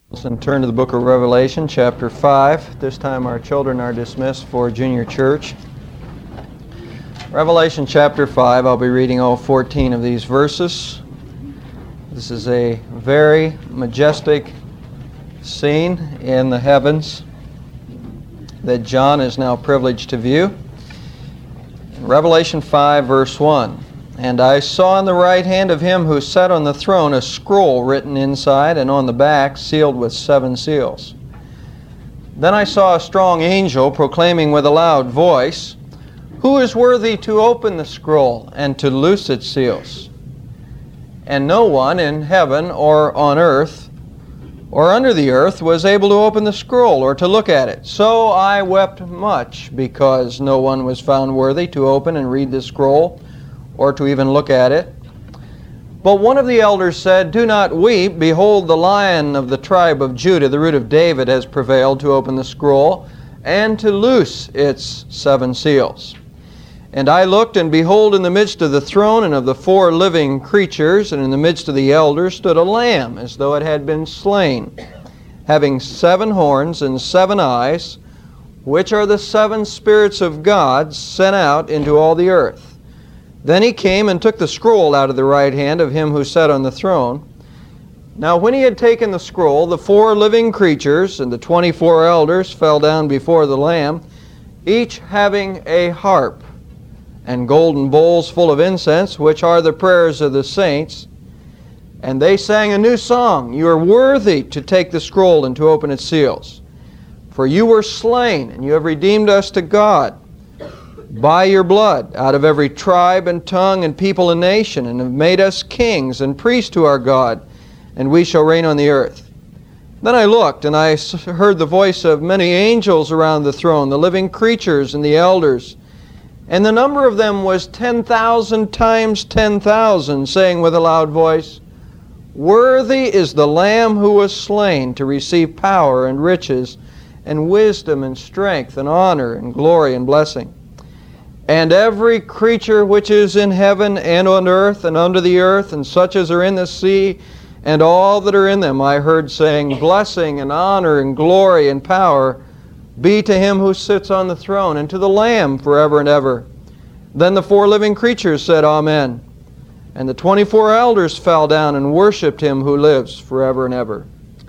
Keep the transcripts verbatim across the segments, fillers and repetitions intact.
And turn to the book of Revelation, chapter five. This time our children are dismissed for junior church. Revelation chapter five, I'll be reading all fourteen of these verses. This is a very majestic scene in the heavens that John is now privileged to view. Revelation five, verse one. And I saw in the right hand of him who sat on the throne a scroll written inside and on the back, sealed with seven seals. Then I saw a strong angel proclaiming with a loud voice, Who is worthy to open the scroll and to loose its seals? And no one in heaven or on earth or under the earth was able to open the scroll or to look at it. So I wept much because no one was found worthy to open and read the scroll or to even look at it. But one of the elders said, Do not weep. Behold, the Lion of the tribe of Judah, the root of David, has prevailed to open the scroll and to loose its seven seals. And I looked, and behold, in the midst of the throne and of the four living creatures, and in the midst of the elders, stood a lamb, as though it had been slain, having seven horns and seven eyes, which are the seven spirits of God sent out into all the earth. Then he came and took the scroll out of the right hand of him who sat on the throne. Now when he had taken the scroll, the four living creatures and the twenty-four elders fell down before the Lamb, each having a harp and golden bowls full of incense, which are the prayers of the saints. And they sang a new song, You are worthy to take the scroll and to open its seals. For you were slain, and you have redeemed us to God by your blood, out of every tribe and tongue and people and nation, and have made us kings and priests to our God, and we shall reign on the earth. Then I looked, and I heard the voice of many angels around the throne, the living creatures and the elders. And the number of them was ten thousand times ten thousand, saying with a loud voice, Worthy is the Lamb who was slain to receive power and riches and wisdom and strength and honor and glory and blessing. And every creature which is in heaven and on earth and under the earth, and such as are in the sea, and all that are in them, I heard saying, Blessing and honor and glory and power be to him who sits on the throne, and to the Lamb forever and ever. Then the four living creatures said, Amen. And the twenty-four elders fell down and worshipped him who lives forever and ever.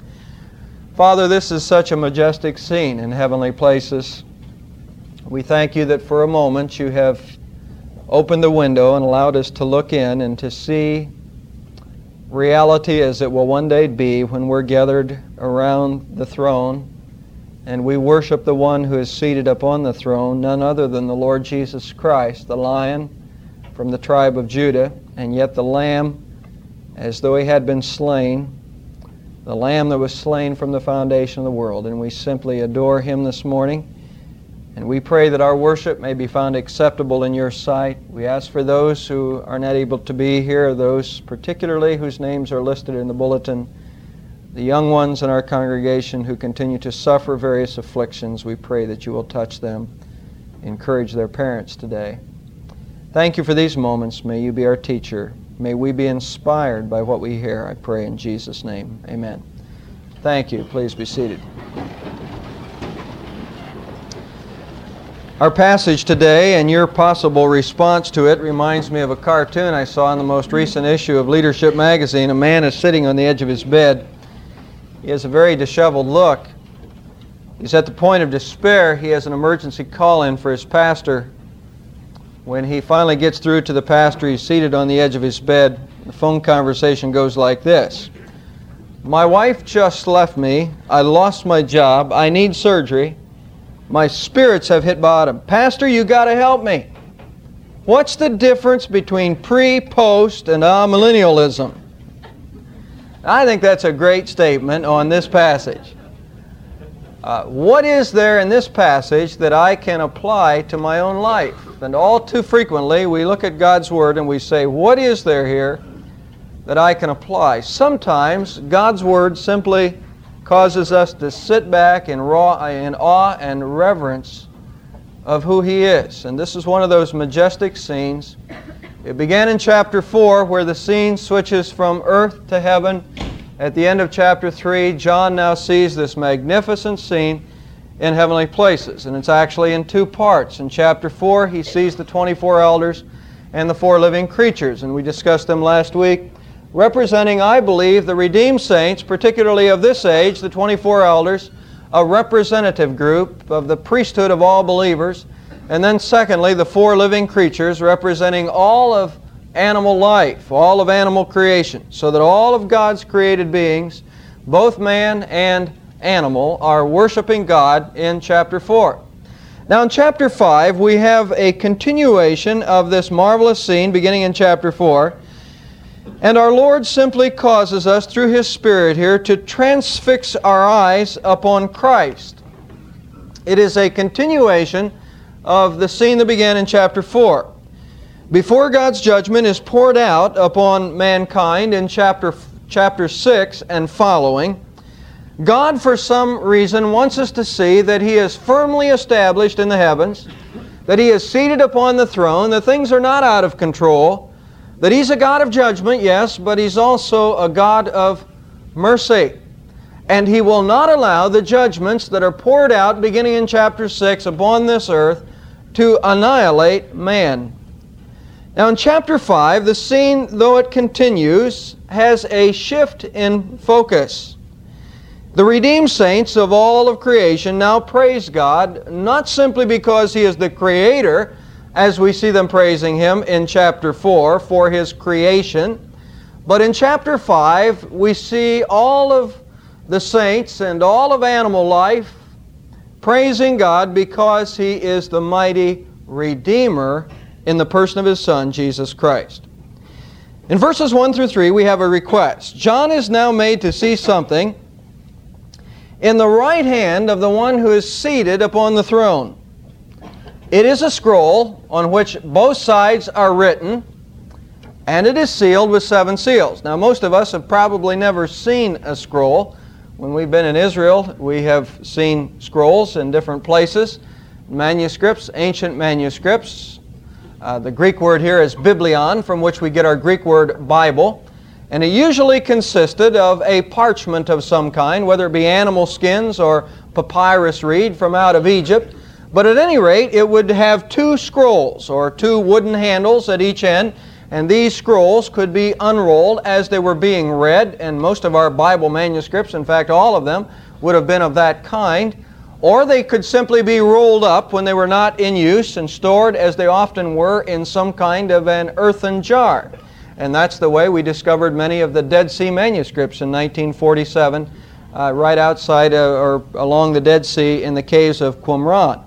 Father, this is such a majestic scene in heavenly places. We thank you that for a moment you have opened the window and allowed us to look in and to see reality as it will one day be when we're gathered around the throne and we worship the one who is seated upon the throne, none other than the Lord Jesus Christ, the Lion from the tribe of Judah, and yet the Lamb as though he had been slain, the Lamb that was slain from the foundation of the world. And we simply adore him this morning. And we pray that our worship may be found acceptable in your sight. We ask for those who are not able to be here, those particularly whose names are listed in the bulletin, the young ones in our congregation who continue to suffer various afflictions. We pray that you will touch them, encourage their parents today. Thank you for these moments. May you be our teacher. May we be inspired by what we hear, I pray in Jesus' name. Amen. Thank you. Please be seated. Our passage today and your possible response to it reminds me of a cartoon I saw in the most recent issue of Leadership magazine. A man is sitting on the edge of his bed. He has a very disheveled look. He's at the point of despair. He has an emergency call in for his pastor. When he finally gets through to the pastor, he's seated on the edge of his bed. The phone conversation goes like this. My wife just left me. I lost my job. I need surgery. My spirits have hit bottom. Pastor, you got to help me. What's the difference between pre, post, and amillennialism? I think that's a great statement on this passage. Uh, what is there in this passage that I can apply to my own life? And all too frequently we look at God's Word and we say, what is there here that I can apply? Sometimes God's Word simply causes us to sit back in, raw, in awe and reverence of who He is. And this is one of those majestic scenes. It began in chapter four where the scene switches from earth to heaven At the end of chapter three, John now sees this magnificent scene in heavenly places, and it's actually in two parts. In chapter four, he sees the twenty-four elders and the four living creatures, and we discussed them last week, representing, I believe, the redeemed saints, particularly of this age, the twenty-four elders, a representative group of the priesthood of all believers, and then secondly, the four living creatures representing all of animal life, all of animal creation, so that all of God's created beings, both man and animal, are worshiping God in chapter four. Now in chapter five, we have a continuation of this marvelous scene beginning in chapter four, and our Lord simply causes us through His Spirit here to transfix our eyes upon Christ. It is a continuation of the scene that began in chapter four. Before God's judgment is poured out upon mankind in chapter, chapter six and following, God, for some reason, wants us to see that He is firmly established in the heavens, that He is seated upon the throne, that things are not out of control, that He's a God of judgment, yes, but He's also a God of mercy. And He will not allow the judgments that are poured out beginning in chapter six upon this earth to annihilate man. Now in chapter five, the scene, though it continues, has a shift in focus. The redeemed saints of all of creation now praise God, not simply because He is the Creator, as we see them praising Him in chapter four for His creation, but in chapter five we see all of the saints and all of animal life praising God because He is the mighty Redeemer in the person of His Son, Jesus Christ. In verses one through three, we have a request. John is now made to see something in the right hand of the one who is seated upon the throne. It is a scroll on which both sides are written, and it is sealed with seven seals. Now, most of us have probably never seen a scroll. When we've been in Israel, we have seen scrolls in different places, manuscripts, ancient manuscripts. Uh, the Greek word here is biblion, from which we get our Greek word Bible. And it usually consisted of a parchment of some kind, whether it be animal skins or papyrus reed from out of Egypt. But at any rate, it would have two scrolls, or two wooden handles at each end, and these scrolls could be unrolled as they were being read, and most of our Bible manuscripts, in fact all of them, would have been of that kind. Or they could simply be rolled up when they were not in use and stored, as they often were, in some kind of an earthen jar. And that's the way we discovered many of the Dead Sea manuscripts in nineteen forty-seven, uh, right outside uh, or along the Dead Sea in the caves of Qumran.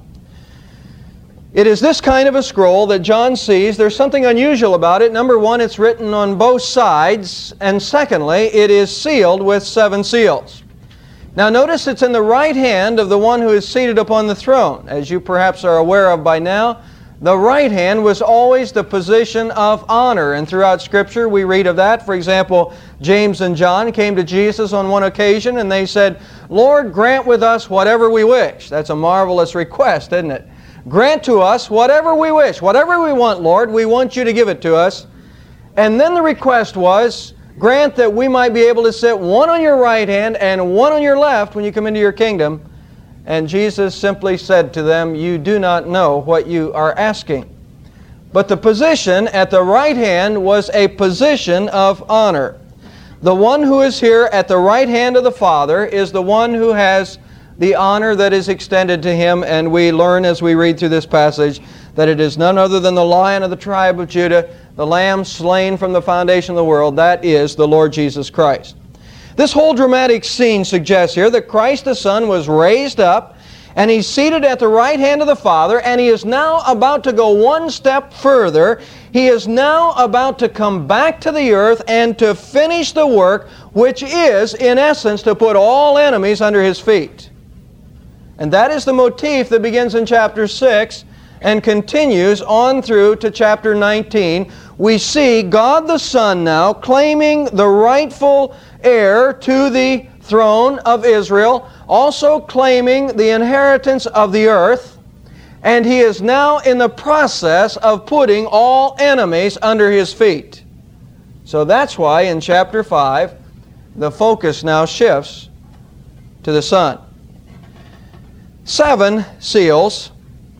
It is this kind of a scroll that John sees. There's something unusual about it. Number one, it's written on both sides, and secondly, it is sealed with seven seals. Now notice it's in the right hand of the one who is seated upon the throne. As you perhaps are aware of by now, the right hand was always the position of honor, and throughout Scripture we read of that. For example, James and John came to Jesus on one occasion and they said, "Lord, grant with us whatever we wish." That's a marvelous request, isn't it? Grant to us whatever we wish. Whatever we want, Lord, we want you to give it to us. And then the request was, grant that we might be able to sit one on your right hand and one on your left when you come into your kingdom. And Jesus simply said to them, "You do not know what you are asking." But the position at the right hand was a position of honor. The one who is here at the right hand of the Father is the one who has the honor that is extended to Him, and we learn as we read through this passage that it is none other than the Lion of the tribe of Judah, the Lamb slain from the foundation of the world. That is the Lord Jesus Christ. This whole dramatic scene suggests here that Christ the Son was raised up, and He's seated at the right hand of the Father, and He is now about to go one step further. He is now about to come back to the earth and to finish the work, which is, in essence, to put all enemies under His feet. And that is the motif that begins in chapter six and continues on through to chapter nineteen. We see God the Son now claiming the rightful heir to the throne of Israel, also claiming the inheritance of the earth, and He is now in the process of putting all enemies under His feet. So that's why in chapter five, the focus now shifts to the Son. Seven seals.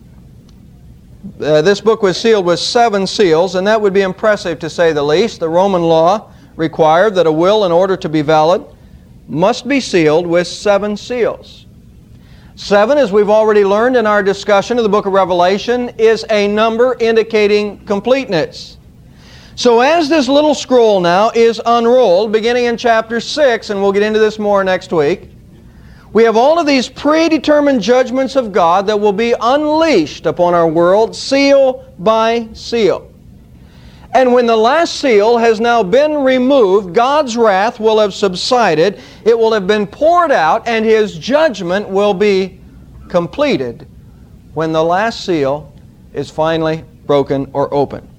Uh, this book was sealed with seven seals, and that would be impressive to say the least. The Roman law required that a will, in order to be valid, must be sealed with seven seals. Seven, as we've already learned in our discussion of the book of Revelation, is a number indicating completeness. So as this little scroll now is unrolled, beginning in chapter six, and we'll get into this more next week, we have all of these predetermined judgments of God that will be unleashed upon our world, seal by seal. And when the last seal has now been removed, God's wrath will have subsided, it will have been poured out, and His judgment will be completed when the last seal is finally broken or opened.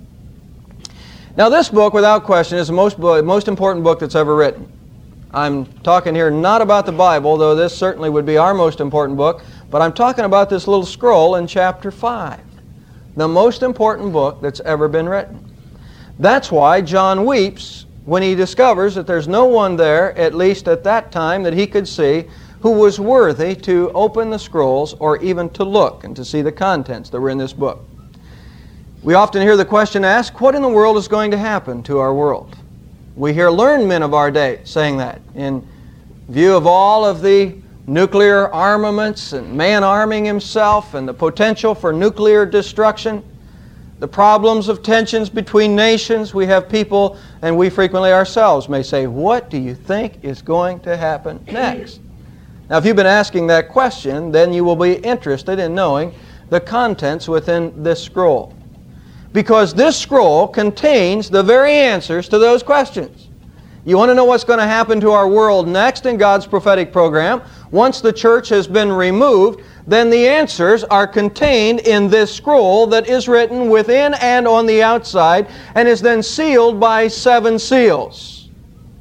Now this book, without question, is the most, most important book that's ever written. I'm talking here not about the Bible, though this certainly would be our most important book, but I'm talking about this little scroll in chapter five, the most important book that's ever been written. That's why John weeps when he discovers that there's no one there, at least at that time that he could see, who was worthy to open the scrolls or even to look and to see the contents that were in this book. We often hear the question asked, what in the world is going to happen to our world? We hear learned men of our day saying that in view of all of the nuclear armaments and man arming himself and the potential for nuclear destruction, the problems of tensions between nations. We have people, and we frequently ourselves may say, what do you think is going to happen next? Now, if you've been asking that question, then you will be interested in knowing the contents within this scroll. Because this scroll contains the very answers to those questions. You want to know what's going to happen to our world next in God's prophetic program? Once the church has been removed, then the answers are contained in this scroll that is written within and on the outside and is then sealed by seven seals.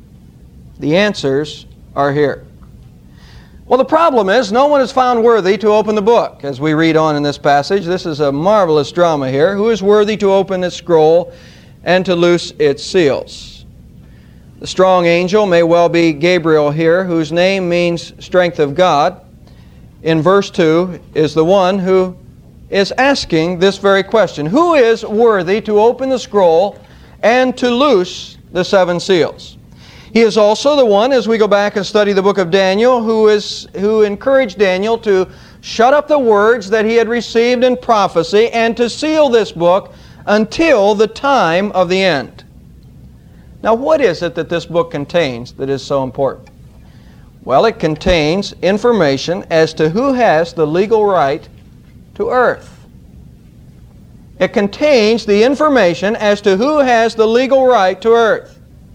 The answers are here. Well, the problem is no one is found worthy to open the book. As we read on in this passage, this is a marvelous drama here. Who is worthy to open this scroll and to loose its seals? The strong angel may well be Gabriel here, whose name means strength of God. In verse two is the one who is asking this very question. Who is worthy to open the scroll and to loose the seven seals? He is also the one, as we go back and study the book of Daniel, who is who encouraged Daniel to shut up the words that he had received in prophecy and to seal this book until the time of the end. Now, what is it that this book contains that is so important? Well, it contains information as to who has the legal right to earth. It contains the information as to who has the legal right to earth.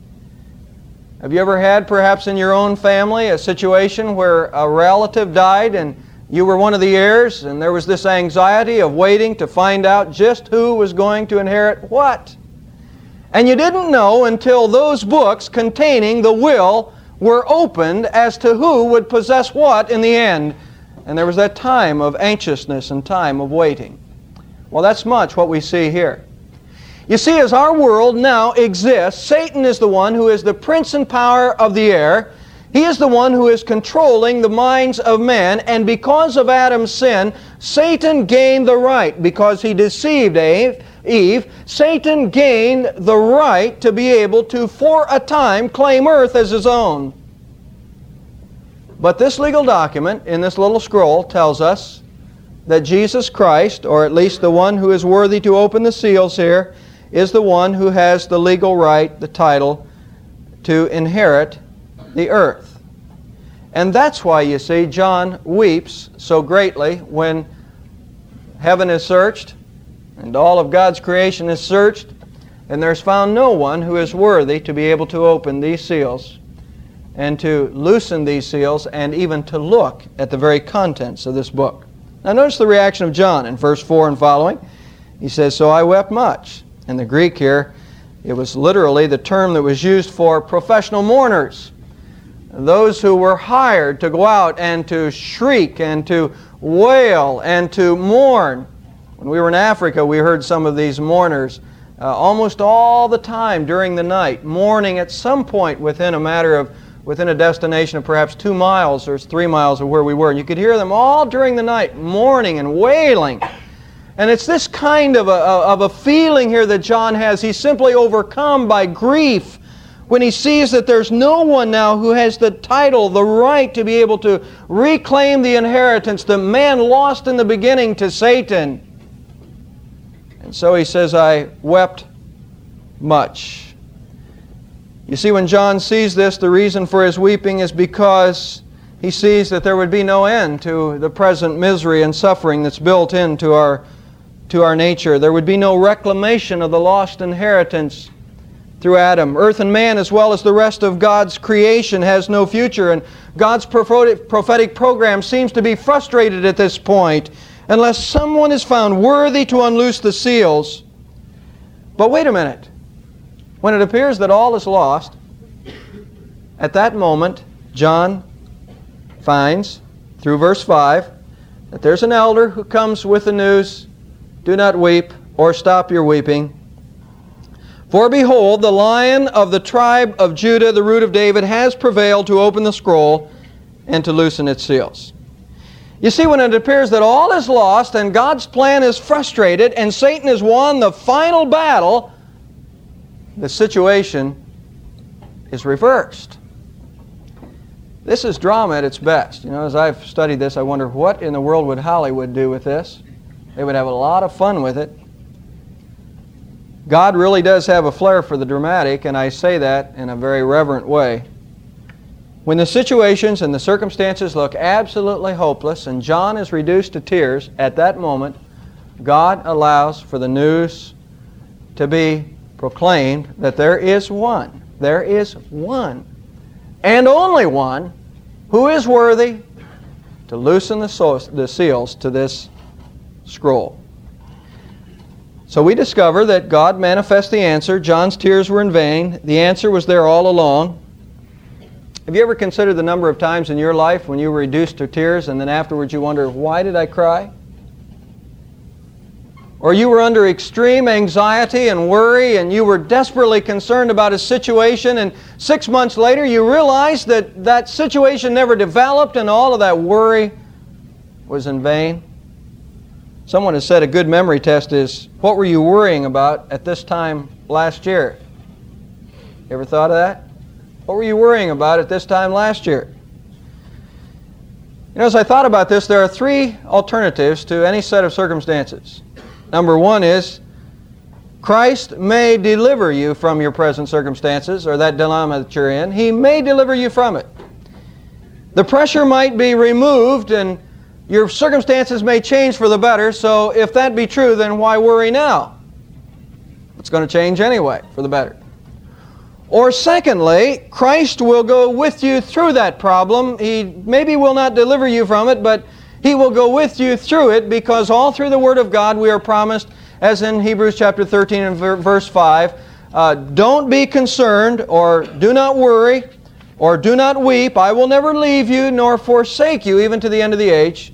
Have you ever had, perhaps in your own family, a situation where a relative died and you were one of the heirs, and there was this anxiety of waiting to find out just who was going to inherit what? And you didn't know until those books containing the will were opened as to who would possess what in the end. And there was that time of anxiousness and time of waiting. Well, that's much what we see here. You see, as our world now exists, Satan is the one who is the prince and power of the air. He is the one who is controlling the minds of men, and because of Adam's sin, Satan gained the right, because he deceived Eve, Satan gained the right to be able to, for a time, claim earth as his own. But this legal document in this little scroll tells us that Jesus Christ, or at least the one who is worthy to open the seals here, is the one who has the legal right, the title, to inherit the earth. And that's why, you see, John weeps so greatly when heaven is searched and all of God's creation is searched, and there's found no one who is worthy to be able to open these seals and to loosen these seals and even to look at the very contents of this book. Now notice the reaction of John in verse four and following. He says, "So I wept much." In the Greek here, it was literally the term that was used for professional mourners. Those who were hired to go out and to shriek and to wail and to mourn. When we were in Africa, we heard some of these mourners uh, almost all the time during the night, mourning at some point within a matter of within a destination of perhaps two miles or three miles of where we were. And you could hear them all during the night, mourning and wailing. And it's this kind of a, of a feeling here that John has. He's simply overcome by grief when he sees that there's no one now who has the title, the right to be able to reclaim the inheritance that man lost in the beginning to Satan. And so he says, I wept much. You see, when John sees this, the reason for his weeping is because he sees that there would be no end to the present misery and suffering that's built into our, to our nature. There would be no reclamation of the lost inheritance through Adam. Earth and man, as well as the rest of God's creation, has no future. And God's prophetic program seems to be frustrated at this point unless someone is found worthy to unloose the seals. But wait a minute. When it appears that all is lost, at that moment, John finds, through verse five, that there's an elder who comes with the news, do not weep or stop your weeping. For behold, the Lion of the tribe of Judah, the root of David, has prevailed to open the scroll and to loosen its seals. You see, when it appears that all is lost and God's plan is frustrated and Satan has won the final battle, the situation is reversed. This is drama at its best. You know, as I've studied this, I wonder what in the world would Hollywood do with this? They would have a lot of fun with it. God really does have a flair for the dramatic, and I say that in a very reverent way. When the situations and the circumstances look absolutely hopeless and John is reduced to tears, at that moment, God allows for the news to be proclaimed that there is one, there is one, and only one, who is worthy to loosen the, so- the seals to this scroll. So we discover that God manifests the answer. John's tears were in vain. The answer was there all along. Have you ever considered the number of times in your life when you were reduced to tears and then afterwards you wonder, why did I cry? Or you were under extreme anxiety and worry and you were desperately concerned about a situation, and six months later you realized that that situation never developed and all of that worry was in vain? Someone has said a good memory test is, what were you worrying about at this time last year? You ever thought of that? What were you worrying about at this time last year? You know, as I thought about this, there are three alternatives to any set of circumstances. Number one is, Christ may deliver you from your present circumstances or that dilemma that you're in. He may deliver you from it. The pressure might be removed and your circumstances may change for the better, so if that be true, then why worry now? It's going to change anyway for the better. Or secondly, Christ will go with you through that problem. He maybe will not deliver you from it, but He will go with you through it, because all through the Word of God we are promised, as in Hebrews chapter thirteen and verse five, uh, don't be concerned, or do not worry, or do not weep. I will never leave you nor forsake you, even to the end of the age.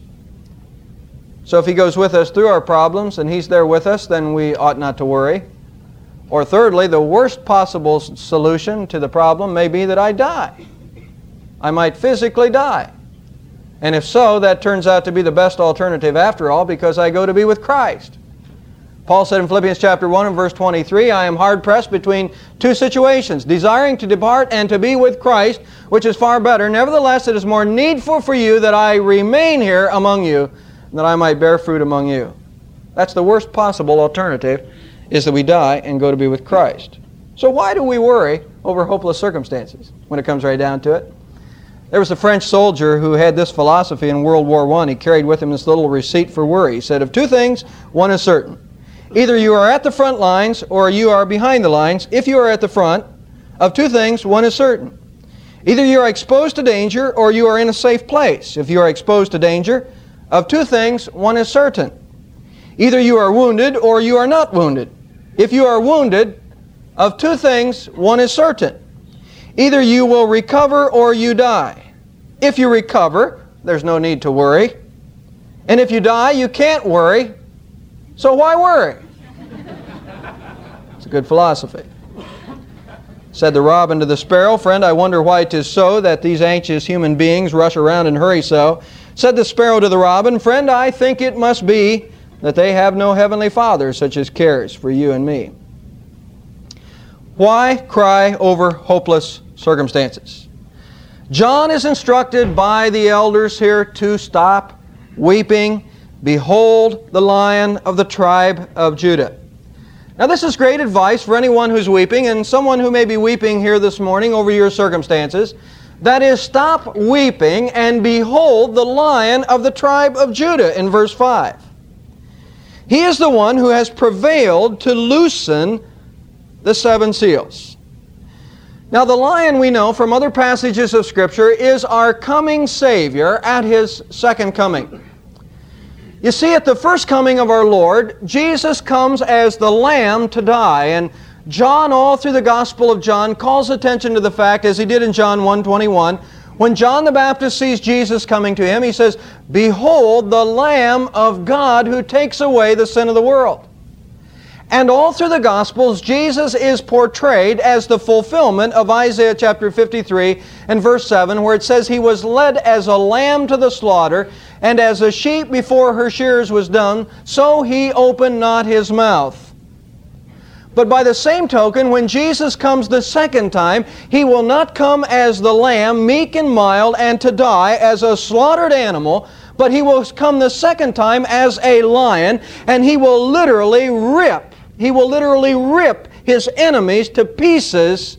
So if He goes with us through our problems and He's there with us, then we ought not to worry. Or thirdly, the worst possible solution to the problem may be that I die. I might physically die. And if so, that turns out to be the best alternative after all, because I go to be with Christ. Paul said in Philippians chapter one and verse twenty-three, I am hard-pressed between two situations, desiring to depart and to be with Christ, which is far better. Nevertheless, it is more needful for you that I remain here among you, that I might bear fruit among you. That's the worst possible alternative, is that we die and go to be with Christ. So why do we worry over hopeless circumstances when it comes right down to it? There was a French soldier who had this philosophy in World War One. He carried with him this little receipt for worry. He said, of two things, one is certain. Either you are at the front lines or you are behind the lines. If you are at the front, of two things, one is certain. Either you are exposed to danger or you are in a safe place. If you are exposed to danger, of two things, one is certain. Either you are wounded or you are not wounded. If you are wounded, of two things, one is certain. Either you will recover or you die. If you recover, there's no need to worry. And if you die, you can't worry. So why worry? It's a good philosophy. Said the robin to the sparrow, "Friend, I wonder why 'tis so that these anxious human beings rush around and hurry so." Said the sparrow to the robin, "Friend, I think it must be that they have no heavenly Father such as cares for you and me." Why cry over hopeless circumstances? John is instructed by the elders here to stop weeping. Behold the Lion of the tribe of Judah. Now this is great advice for anyone who's weeping, and someone who may be weeping here this morning over your circumstances. That is, stop weeping and behold the Lion of the tribe of Judah in verse five. He is the one who has prevailed to loosen the seven seals. Now the Lion, we know from other passages of Scripture, is our coming Savior at His second coming. You see, at the first coming of our Lord, Jesus comes as the Lamb to die. And John, all through the Gospel of John, calls attention to the fact, as he did in John one twenty-one, when John the Baptist sees Jesus coming to him, he says, "Behold the Lamb of God who takes away the sin of the world." And all through the Gospels, Jesus is portrayed as the fulfillment of Isaiah chapter fifty-three and verse seven, where it says, "He was led as a lamb to the slaughter, and as a sheep before her shears was dumb, so He opened not His mouth." But by the same token, when Jesus comes the second time, He will not come as the lamb, meek and mild, and to die as a slaughtered animal, but He will come the second time as a lion, and He will literally rip He will literally rip His enemies to pieces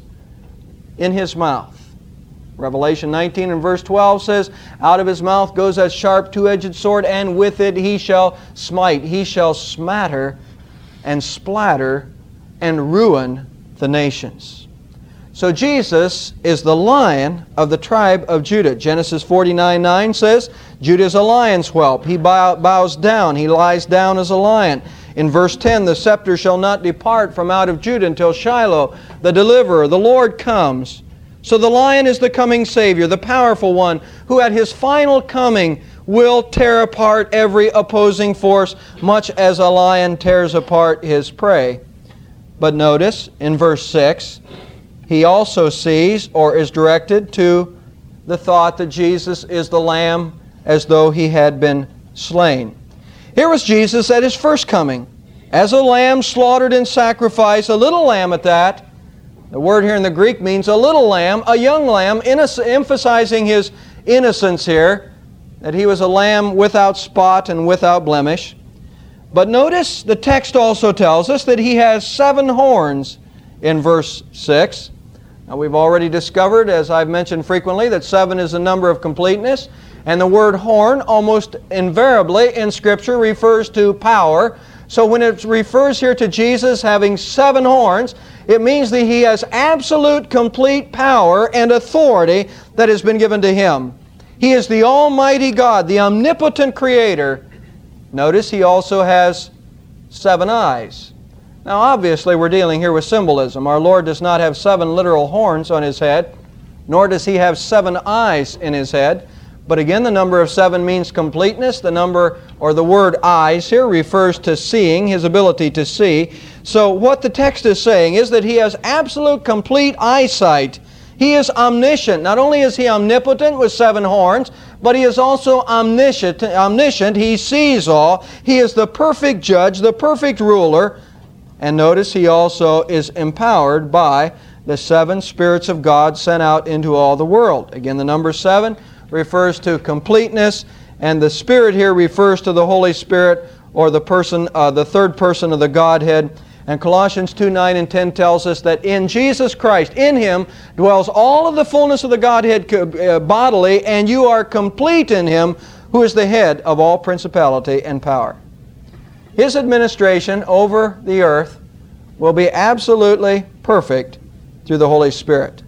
in His mouth. Revelation nineteen and verse twelve says, "Out of His mouth goes a sharp two-edged sword, and with it He shall smite." He shall smatter and splatter and ruin the nations. So Jesus is the Lion of the tribe of Judah. Genesis forty-nine nine says, "Judah is a lion's whelp. He bow, bows down. He lies down as a lion." In verse ten, "The scepter shall not depart from out of Judah until Shiloh, the deliverer, the Lord, comes." So the Lion is the coming Savior, the powerful one, who at His final coming will tear apart every opposing force, much as a lion tears apart his prey. But notice, in verse six, he also sees, or is directed to, the thought that Jesus is the Lamb as though He had been slain. Here was Jesus at His first coming, as a lamb slaughtered in sacrifice, a little lamb at that. The word here in the Greek means a little lamb, a young lamb, emphasizing His innocence here, that He was a lamb without spot and without blemish. But notice the text also tells us that He has seven horns in verse six. Now we've already discovered, as I've mentioned frequently, that seven is a number of completeness. And the word horn almost invariably in Scripture refers to power. So when it refers here to Jesus having seven horns, it means that He has absolute, complete power and authority that has been given to Him. He is the Almighty God, the omnipotent Creator. Notice He also has seven eyes. Now obviously we're dealing here with symbolism. Our Lord does not have seven literal horns on His head, nor does He have seven eyes in His head. But again, the number of seven means completeness. The number, or the word eyes here, refers to seeing, His ability to see. So what the text is saying is that He has absolute, complete eyesight. He is omniscient. Not only is He omnipotent with seven horns, but He is also omniscient. Omniscient. He sees all. He is the perfect judge, the perfect ruler. And notice He also is empowered by the seven spirits of God sent out into all the world. Again, the number seven refers to completeness, and the Spirit here refers to the Holy Spirit, or the person, uh, the third person of the Godhead. And Colossians two nine and ten tells us that in Jesus Christ, in Him, dwells all of the fullness of the Godhead uh, bodily, and you are complete in Him, who is the head of all principality and power. His administration over the earth will be absolutely perfect through the Holy Spirit.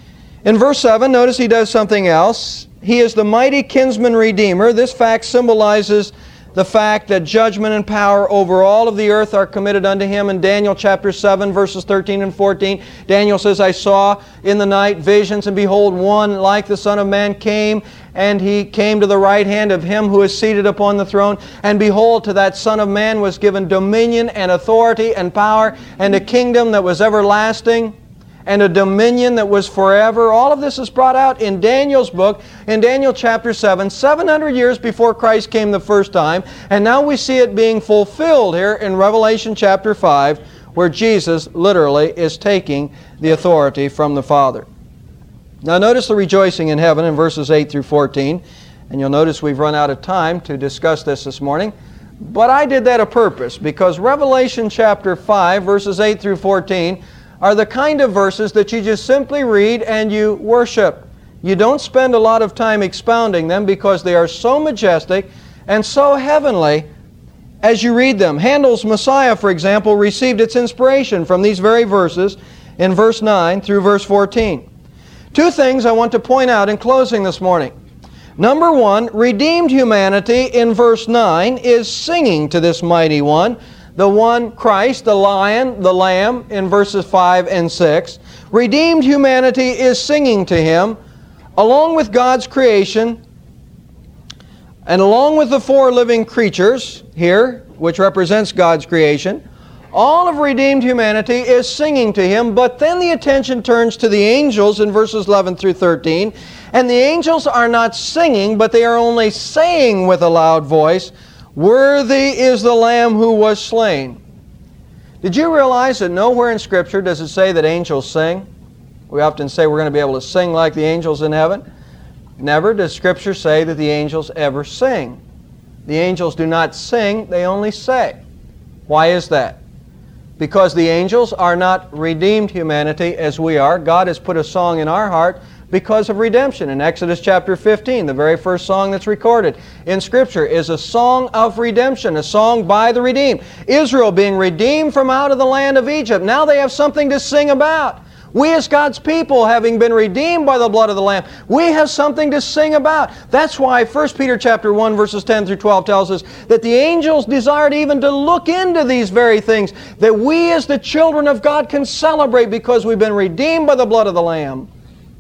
In verse seven, notice He does something else. He is the mighty kinsman redeemer. This fact symbolizes the fact that judgment and power over all of the earth are committed unto Him. In Daniel chapter seven, verses thirteen and fourteen, Daniel says, "I saw in the night visions, and behold, one like the Son of Man came, and He came to the right hand of Him who is seated upon the throne. And behold, to that Son of Man was given dominion and authority and power, and a kingdom that was everlasting. and a dominion that was forever. All of this is brought out in Daniel's book, in Daniel chapter seven, seven hundred years before Christ came the first time. And now we see it being fulfilled here in Revelation chapter five, where Jesus literally is taking the authority from the Father. Now notice the rejoicing in heaven in verses eight through fourteen. And you'll notice we've run out of time to discuss this this morning. But I did that a purpose, because Revelation chapter five, verses eight through fourteen, are the kind of verses that you just simply read and you worship. You don't spend a lot of time expounding them because they are so majestic and so heavenly as you read them. Handel's Messiah, for example, received its inspiration from these very verses in verse nine through verse fourteen. Two things I want to point out in closing this morning. Number one, redeemed humanity in verse nine is singing to this mighty one. The one, Christ, the lion, the lamb, in verses five and six. Redeemed humanity is singing to Him, along with God's creation, and along with the four living creatures here, which represents God's creation. All of redeemed humanity is singing to Him, but then the attention turns to the angels in verses eleven through thirteen, and the angels are not singing, but they are only saying with a loud voice, "Worthy is the Lamb who was slain." Did you realize that nowhere in Scripture does it say that angels sing? We often say we're going to be able to sing like the angels in heaven. Never does Scripture say that the angels ever sing. The angels do not sing, they only say. Why is that? Because the angels are not redeemed humanity as we are. God has put a song in our heart because of redemption. In Exodus chapter fifteen, the very first song that's recorded in Scripture is a song of redemption, a song by the redeemed. Israel being redeemed from out of the land of Egypt. Now they have something to sing about. We as God's people, having been redeemed by the blood of the Lamb, we have something to sing about. That's why First Peter chapter one, verses ten through twelve tells us that the angels desired even to look into these very things, that we as the children of God can celebrate because we've been redeemed by the blood of the Lamb.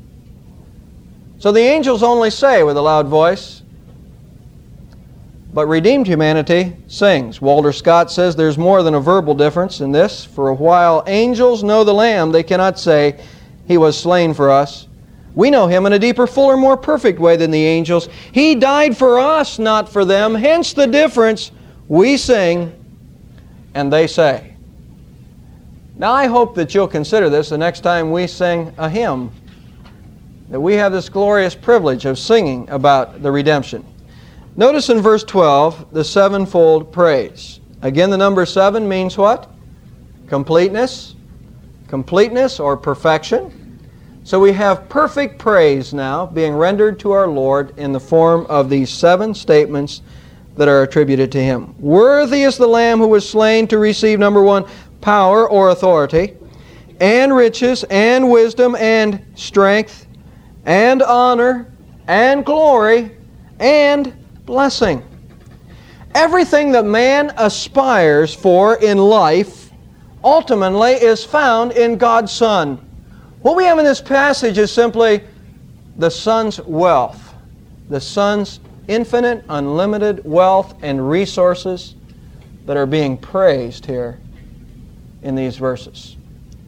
So the angels only say with a loud voice, but redeemed humanity sings. Walter Scott says there's more than a verbal difference in this. For while angels know the Lamb, they cannot say, He was slain for us. We know Him in a deeper, fuller, more perfect way than the angels. He died for us, not for them. Hence the difference. We sing, and they say. Now I hope that you'll consider this the next time we sing a hymn, that we have this glorious privilege of singing about the redemption. Notice in verse twelve the sevenfold praise. Again, the number seven means what? Completeness. Completeness or perfection. So we have perfect praise now being rendered to our Lord in the form of these seven statements that are attributed to Him. Worthy is the Lamb who was slain to receive, number one, power or authority, and riches, and wisdom, and strength, and honor, and glory, and blessing. Everything that man aspires for in life ultimately is found in God's Son. What we have in this passage is simply the Son's wealth, the Son's infinite, unlimited wealth and resources that are being praised here in these verses.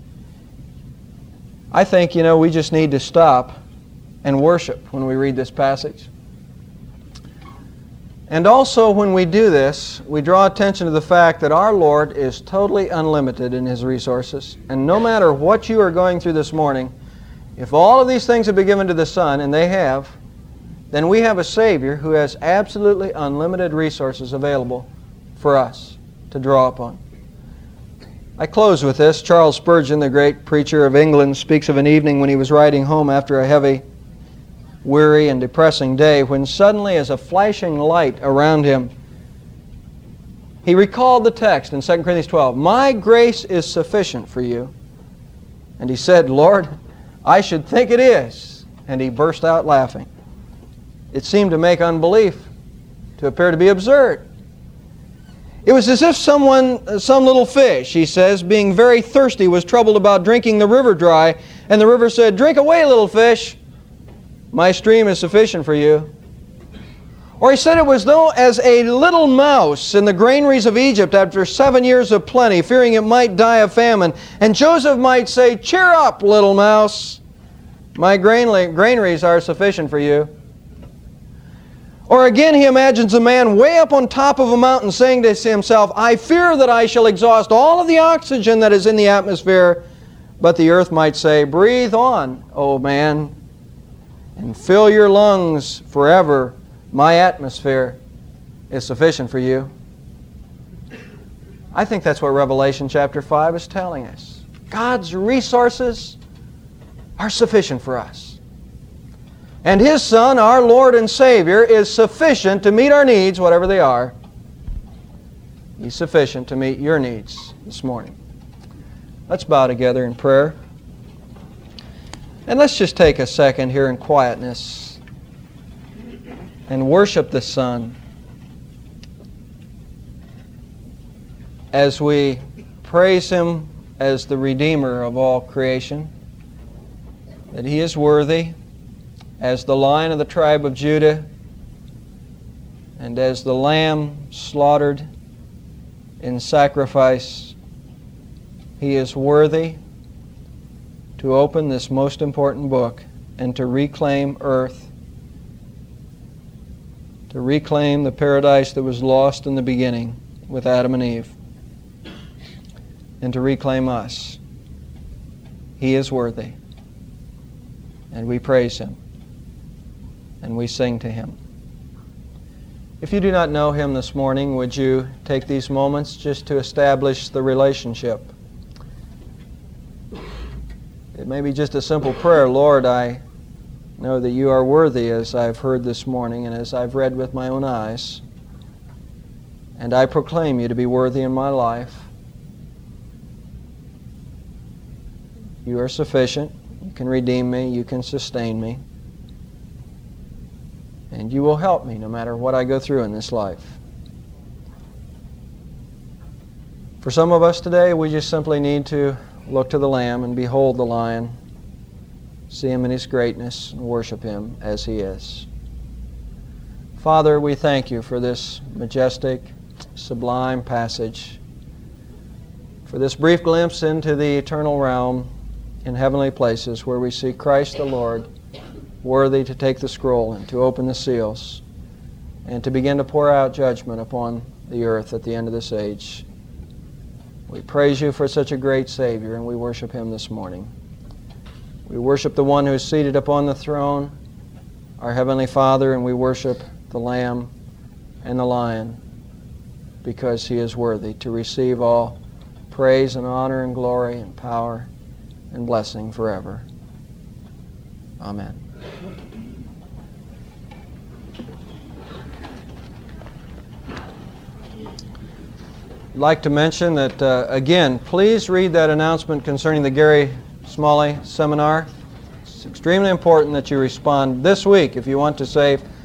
I think, you know, we just need to stop and worship when we read this passage. And also when we do this, we draw attention to the fact that our Lord is totally unlimited in His resources. And no matter what you are going through this morning, if all of these things have been given to the Son, and they have, then we have a Savior who has absolutely unlimited resources available for us to draw upon. I close with this. Charles Spurgeon, the great preacher of England, speaks of an evening when he was riding home after a heavy, weary, and depressing day, when suddenly, as a flashing light around him, he recalled the text in Second Corinthians twelve, "My grace is sufficient for you." And he said, "Lord, I should think it is." And he burst out laughing. It seemed to make unbelief to appear to be absurd. It was as if someone, some little fish, he says, being very thirsty, was troubled about drinking the river dry, and the river said, "Drink away, little fish. My stream is sufficient for you." Or he said it was though as a little mouse in the granaries of Egypt after seven years of plenty, fearing it might die of famine. And Joseph might say, cheer up, little mouse. My grain- granaries are sufficient for you. Or again, he imagines a man way up on top of a mountain saying to himself, I fear that I shall exhaust all of the oxygen that is in the atmosphere. But the earth might say, breathe on, O man, and fill your lungs forever. My atmosphere is sufficient for you. I think that's what Revelation chapter five is telling us. God's resources are sufficient for us. And His Son, our Lord and Savior, is sufficient to meet our needs, whatever they are. He's sufficient to meet your needs this morning. Let's bow together in prayer. And let's just take a second here in quietness and worship the Son as we praise Him as the Redeemer of all creation, that He is worthy as the Lion of the tribe of Judah and as the Lamb slaughtered in sacrifice. He is worthy to open this most important book and to reclaim earth, to reclaim the paradise that was lost in the beginning with Adam and Eve, and to reclaim us. He is worthy, and we praise Him, and we sing to Him. If you do not know Him this morning, would you take these moments just to establish the relationship? It may be just a simple prayer. Lord, I know that You are worthy, as I've heard this morning and as I've read with my own eyes. And I proclaim You to be worthy in my life. You are sufficient. You can redeem me. You can sustain me. And You will help me no matter what I go through in this life. For some of us today, we just simply need to look to the Lamb and behold the Lion, see Him in His greatness, and worship Him as He is. Father, we thank You for this majestic, sublime passage, for this brief glimpse into the eternal realm in heavenly places where we see Christ the Lord worthy to take the scroll and to open the seals and to begin to pour out judgment upon the earth at the end of this age. We praise You for such a great Savior, and we worship Him this morning. We worship the One who is seated upon the throne, our Heavenly Father, and we worship the Lamb and the Lion because He is worthy to receive all praise and honor and glory and power and blessing forever. Amen. I'd like to mention that, uh, again, please read that announcement concerning the Gary Smalley Seminar. It's extremely important that you respond this week if you want to save